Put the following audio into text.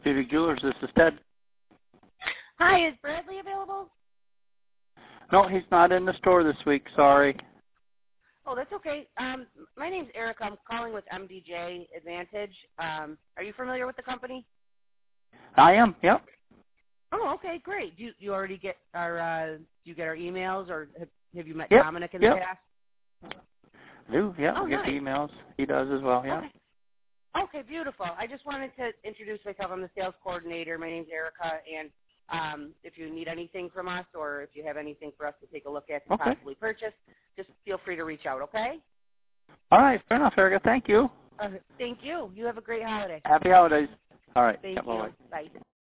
Beauty Jewelers. This is Ted. Hi, is Bradley available? No, he's not in the store this week. Sorry. Oh, that's okay. My name's Erica. I'm calling with MDJ Advantage. Are you familiar with the company? I am. Yep. Oh, okay, great. Do you already get our do you get our emails, or have you met Yep. Dominic in the Yep. past? Do. Yeah. Oh, We get the nice. emails. He does as well. Yeah. Okay. Okay, beautiful. I just wanted to introduce myself. I'm the sales coordinator. My name's Erica, and if you need anything from us, or if you have anything for us to take a look at to Okay. possibly purchase, just feel free to reach out. Okay? All right. Fair enough, Erica. Thank you. Thank you. You have a great holiday. Happy holidays. All right. Thank Yeah, bye-bye. you. Bye.